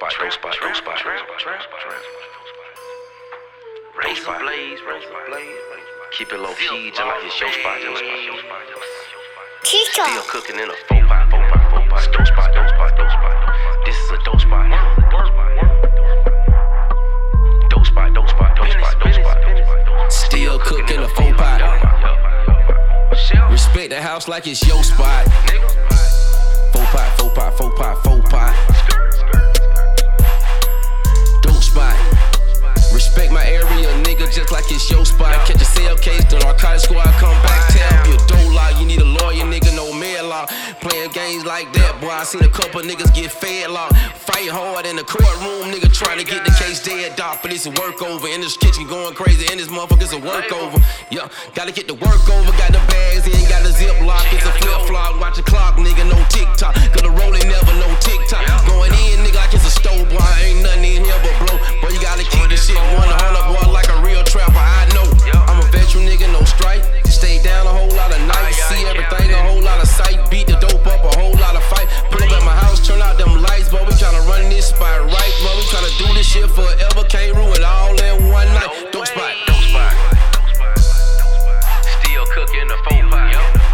Razor blades. Keep it low key, just like it's your spot. Still cooking in a 4x. Dope spot. This is a dope spot. Dope spot. Still cooking a 4x. Respect the house like it's your spot. 4x. Dope spot. Respect my area, nigga, just like it's your spot. Catch a cell case, the narcotic squad come back. Tell you a dope law, you need a lawyer, nigga, no mail law. Playing games like that, boy, I seen a couple niggas get fed law. Fight hard in the courtroom, nigga, trying to get the case dead dog. But it's a work over, in this kitchen going crazy, in this motherfucker's a work over. Yeah, gotta get the work over, got the bags in, got a zip lock, it's a flip flop. Watch the clock, nigga, no TikTok. Cause the rolling never no TikTok. Going in, nigga, like it's a stove, boy, ain't nothing in here but blow. Boy, you gotta keep this shit 100, boy, like a real trapper, I know. I'm a veteran, nigga, no strike. Stay down a whole lot of nights, see everything, a whole lot of sight. Beat the dope up, a whole lot of fight. Pull up at my house, turn out them lights, boy, we tryna run this spot right, boy, we tryna do this shit forever. Can't ruin it all in one night. Dope spot. Still cooking a 4x.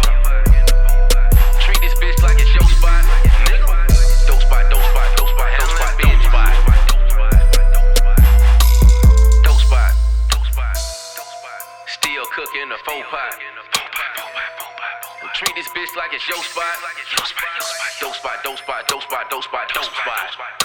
Treat this bitch like it's your spot. Dope spot. Still cooking a 4x. Treat this bitch like it's your spot. Dope spot.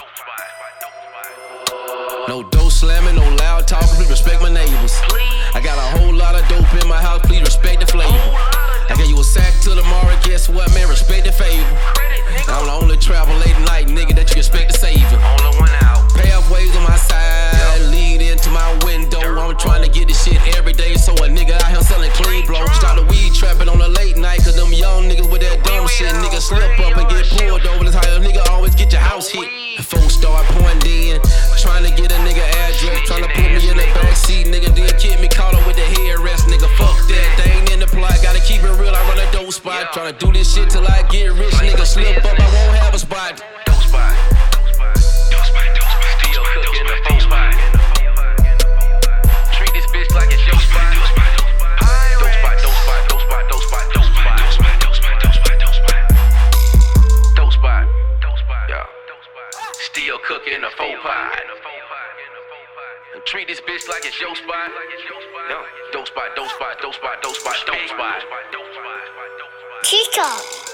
No dope slamming, no loud talking, please respect my neighbors. I got a whole lot of dope in my house, please respect the flavor. I gave you a sack till tomorrow, guess what, man, respect the favor. I'm the only travel late night, nigga, that you expect to save it. Only one out. Pathways on my side, lead into my window. I'm trying to get this shit every day, so a nigga out here selling clean blow. Started weed trapping on a late night, cause them young niggas with that dumb shit, nigga slip up and get pulled over. That's how a nigga always get your house hit. Folks start pointing in, trying to get a nigga address, trying to put me in the backseat, nigga, then kid me, call her with the headrest, nigga, fuck that, they ain't in the plot, gotta keep it real, I run a dope spot, trying to do this shit till I get rich, nigga, slip up, I won't have a spot. Dope spot. Still cooking a 4x. Treat this bitch like it's your spot. Dope spot. Yeah. Still cooking a 4x. Treat this bitch like it's your spot. Yeah. Dope spot. Chico.